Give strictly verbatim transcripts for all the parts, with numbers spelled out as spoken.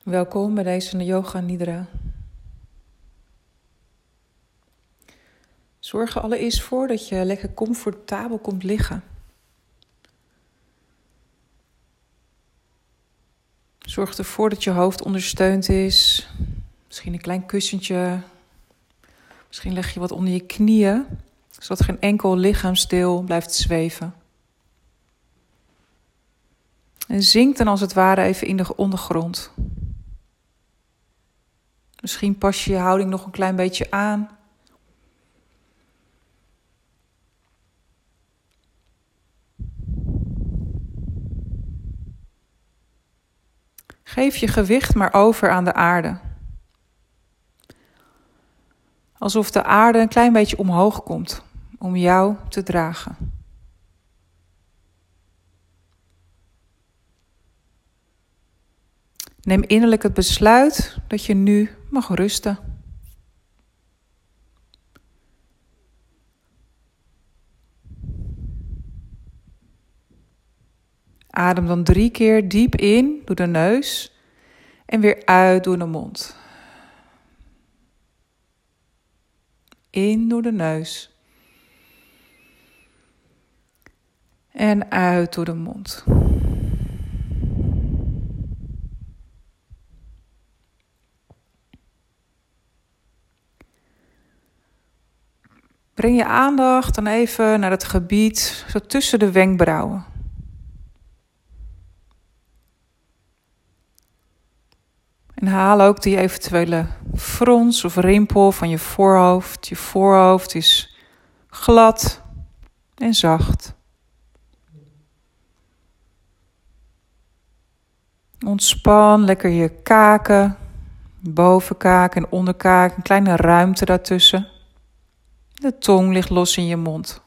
Welkom bij deze Yoga Nidra. Zorg er allereerst voor dat je lekker comfortabel komt liggen. Zorg ervoor dat je hoofd ondersteund is. Misschien een klein kussentje. Misschien leg je wat onder je knieën, zodat geen enkel lichaamsdeel blijft zweven. En zink dan als het ware even in de ondergrond. Misschien pas je je houding nog een klein beetje aan. Geef je gewicht maar over aan de aarde. Alsof de aarde een klein beetje omhoog komt om jou te dragen. Neem innerlijk het besluit dat je nu mag rusten. Adem dan drie keer diep in door de neus en weer uit door de mond. In door de neus. En uit door de mond. Breng je aandacht dan even naar het gebied zo tussen de wenkbrauwen. En haal ook die eventuele frons of rimpel van je voorhoofd. Je voorhoofd is glad en zacht. Ontspan lekker je kaken, bovenkaak en onderkaak, een kleine ruimte daartussen. De tong ligt los in je mond.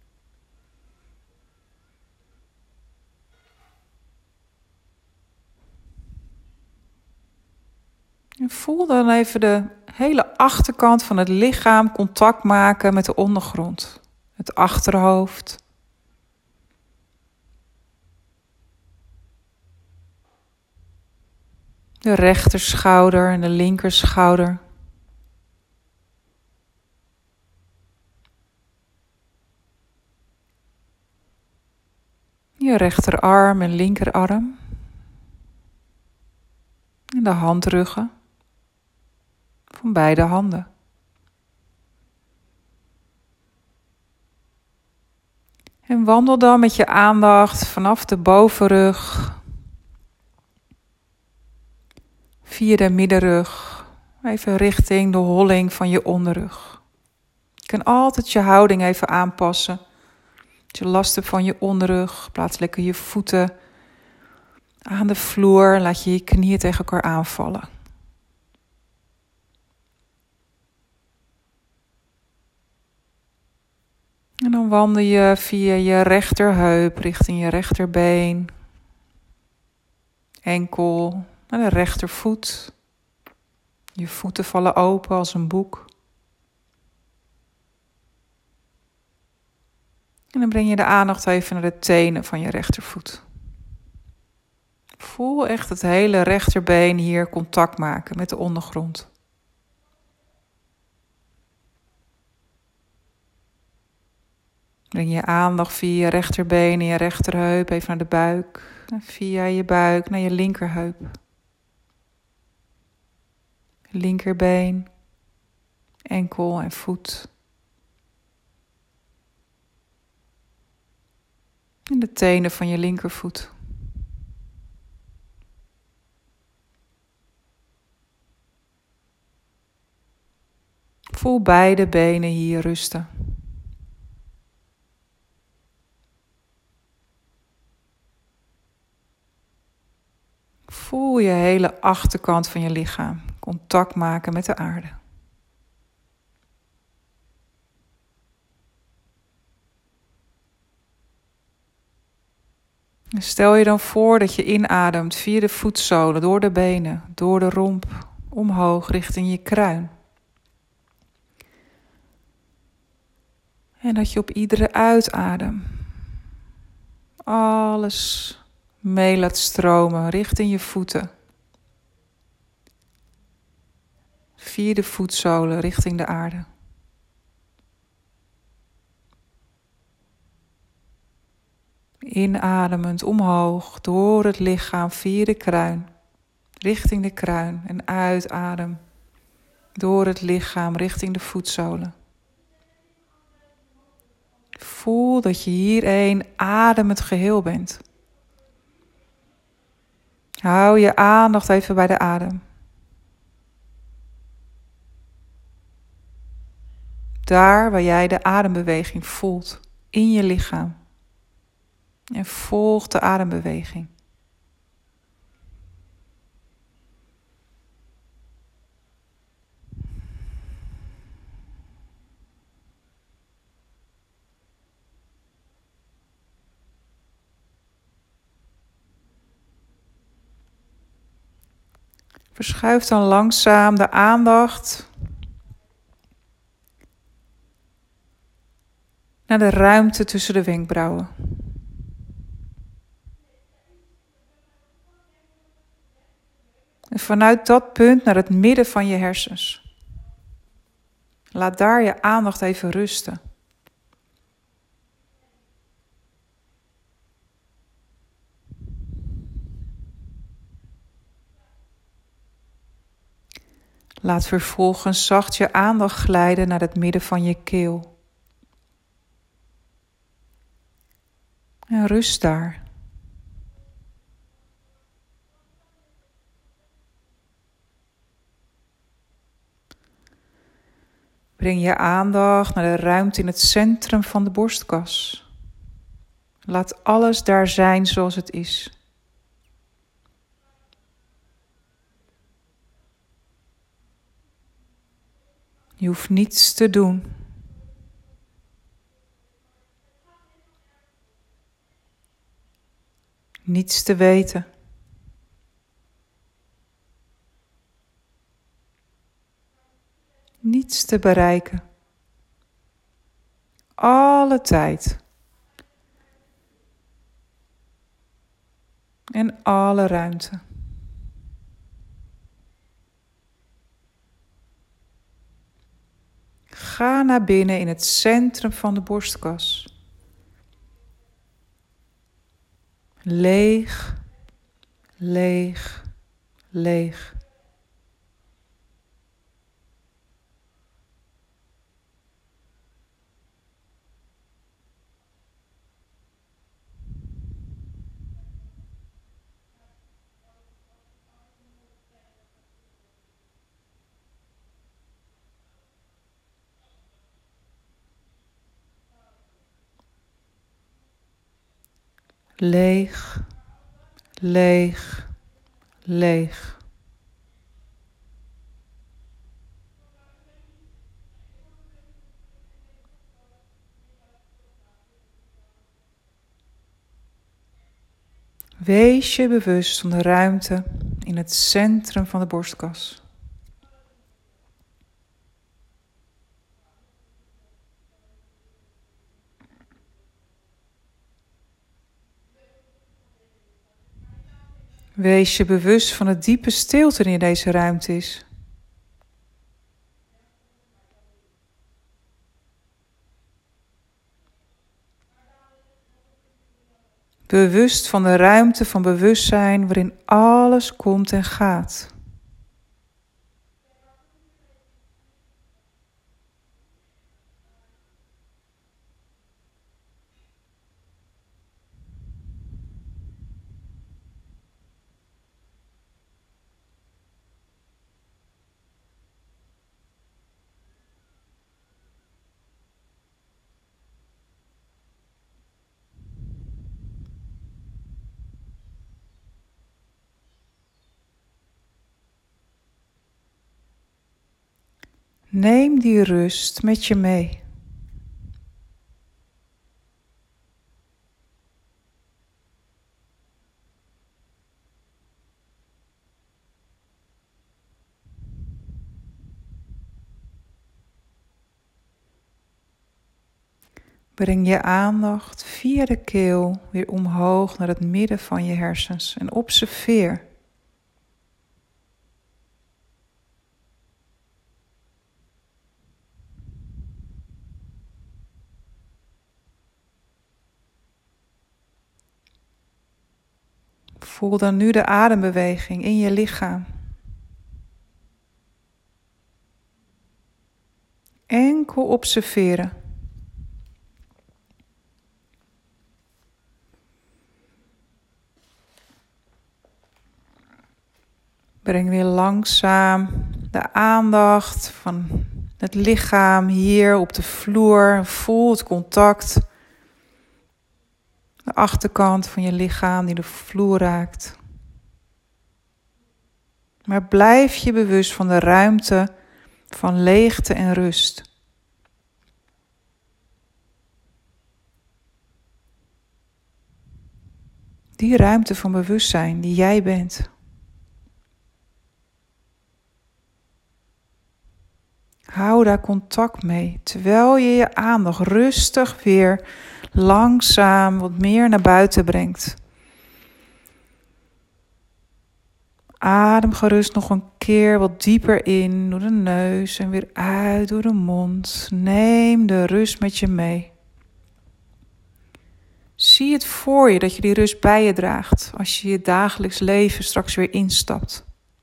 En voel dan even de hele achterkant van het lichaam contact maken met de ondergrond. Het achterhoofd. De rechterschouder en de linkerschouder. Je rechterarm en linkerarm. En de handruggen van beide handen. En wandel dan met je aandacht vanaf de bovenrug, via de middenrug, even richting de holling van je onderrug. Je kan altijd je houding even aanpassen. Als je last hebt van je onderrug, plaats lekker je voeten aan de vloer. Laat je je knieën tegen elkaar aanvallen. En dan wandel je via je rechterheup richting je rechterbeen. Enkel naar de rechtervoet. Je voeten vallen open als een boek. En dan breng je de aandacht even naar de tenen van je rechtervoet. Voel echt het hele rechterbeen hier contact maken met de ondergrond. Breng je aandacht via je rechterbeen en je rechterheup even naar de buik. En via je buik naar je linkerheup. Linkerbeen, enkel en voet. En de tenen van je linkervoet. Voel beide benen hier rusten. Voel je hele achterkant van je lichaam contact maken met de aarde. En stel je dan voor dat je inademt via de voetzolen, door de benen, door de romp, omhoog richting je kruin. En dat je op iedere uitadem alles mee laat stromen richting je voeten. via de voetzolen richting de aarde. Inademend omhoog door het lichaam via de kruin, richting de kruin. En uitadem door het lichaam richting de voetzolen. Voel dat je hier één ademend geheel bent. Hou je aandacht even bij de adem. Daar waar jij de adembeweging voelt in je lichaam. En volg de adembeweging. Verschuif dan langzaam de aandacht naar de ruimte tussen de wenkbrauwen. En vanuit dat punt naar het midden van je hersens. Laat daar je aandacht even rusten. Laat vervolgens zacht je aandacht glijden naar het midden van je keel. En rust daar. Breng je aandacht naar de ruimte in het centrum van de borstkas. Laat alles daar zijn zoals het is. Je hoeft niets te doen. Niets te weten. Niets te bereiken. Alle tijd. En alle ruimte. Ga naar binnen in het centrum van de borstkas. Leeg, leeg, leeg. Leeg, leeg, leeg. Wees je bewust van de ruimte in het centrum van de borstkas. Wees je bewust van de diepe stilte die in deze ruimte is. Bewust van de ruimte van bewustzijn waarin alles komt en gaat. Neem die rust met je mee. Breng je aandacht via de keel weer omhoog naar het midden van je hersens en observeer. Voel dan nu de adembeweging in je lichaam. Enkel observeren. Breng weer langzaam de aandacht van het lichaam hier op de vloer. Voel het contact. De achterkant van je lichaam die de vloer raakt. Maar blijf je bewust van de ruimte van leegte en rust. Die ruimte van bewustzijn die jij bent. Hou daar contact mee, terwijl je je aandacht rustig weer langzaam wat meer naar buiten brengt. Adem gerust nog een keer wat dieper in door de neus en weer uit door de mond. Neem de rust met je mee. Zie het voor je dat je die rust bij je draagt als je je dagelijks leven straks weer instapt.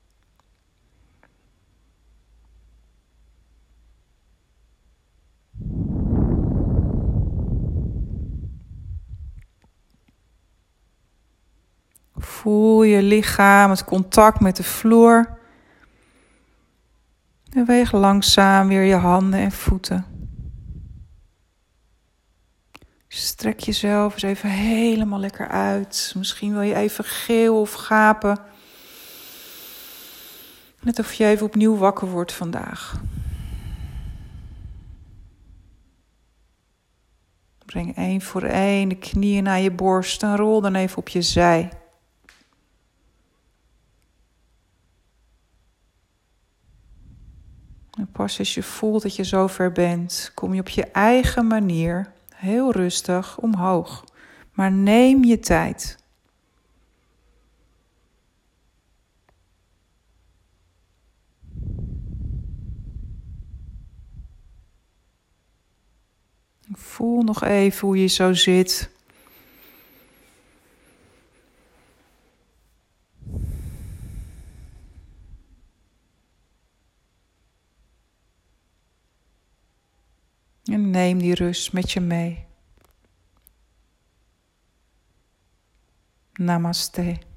Voel je lichaam, het contact met de vloer. En weeg langzaam weer je handen en voeten. Strek jezelf eens even helemaal lekker uit. Misschien wil je even geel of gapen. Net of je even opnieuw wakker wordt vandaag. Breng één voor één de knieën naar je borst en rol dan even op je zij. En pas als je voelt dat je zover bent, kom je op je eigen manier, heel rustig, omhoog. Maar neem je tijd. Voel nog even hoe je zo zit. En neem die rust met je mee. Namaste.